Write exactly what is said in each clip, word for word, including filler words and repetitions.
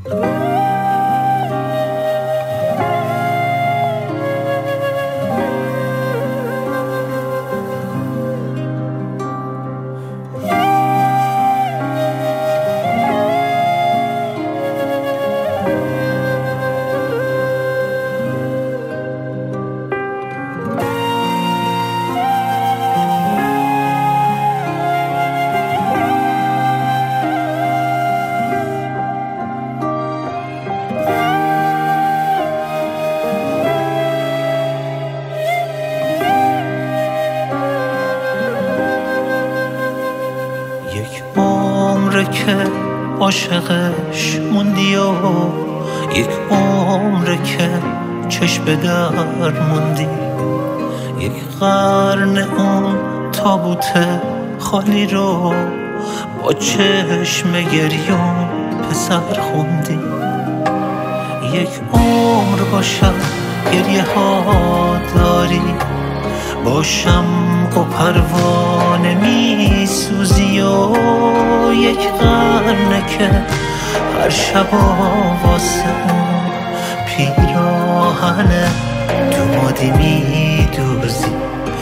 که عاشقش موندی و یک عمره که چشم به در موندی، یک قرن اون تابوت خالی رو با چشم گریون پسر خوندی. یک عمر باشم گریه ها داری، باشم و پروانه می سوزی و یک قرنه که هر شب واسه اون پیراهنه دمادی می دوزی،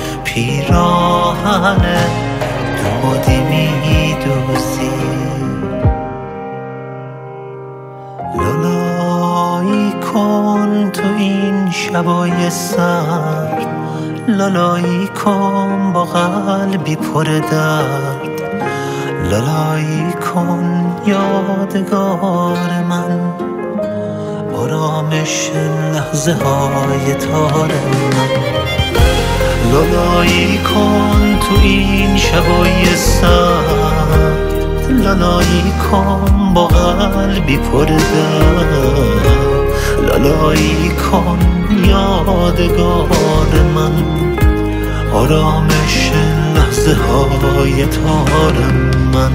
پیراهنه دمادی می دوزی. لالایی کن تو این شبای سرد، لالایی کن با قلبی پر درد، لالایی کن یادگار من، آرامش لحظه های تار من. لالایی کن تو این شبای سرد، لالایی کن با قلبی پر درد، لالایی کن یادگار من، آرامش لحظه های تار من.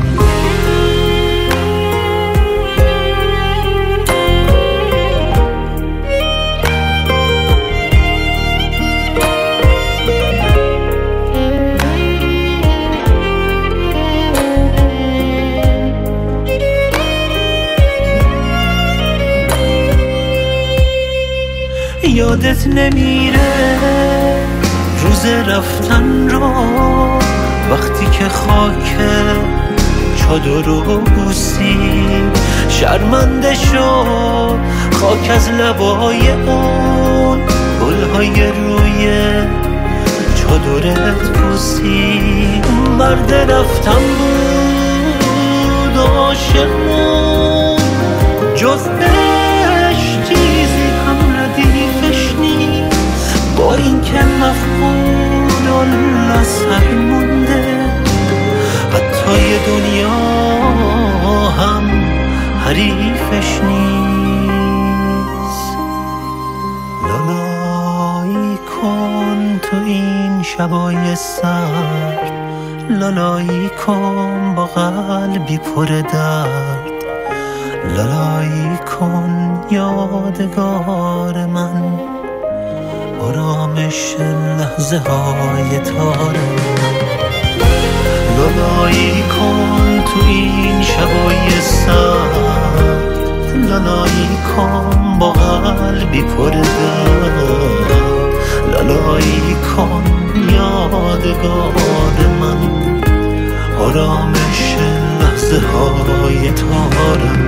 یادت نمیره روز رفتن رو، وقتی که خاک چادر رو بوسید شرمنده شو، خاک از لبای اون گلهای روی چادرت بوسید. مرد رفتن بود عاشق بود، جز عشق چیزی هم ردیفش نیست، با این که مفقود الله سر مونده، حتی یه دنیا هم حریفش نیست. لالایی کن تو این شبای سرد، لالایی کن با قلبی پر درد، لالایی کن یادگار من، آرامش لحظه های تار من. لالایی کن تو این شبای سرد، لالایی کن با قلبی پر درد، لالایی کن یادگار من، آرامش لحظه های تار من.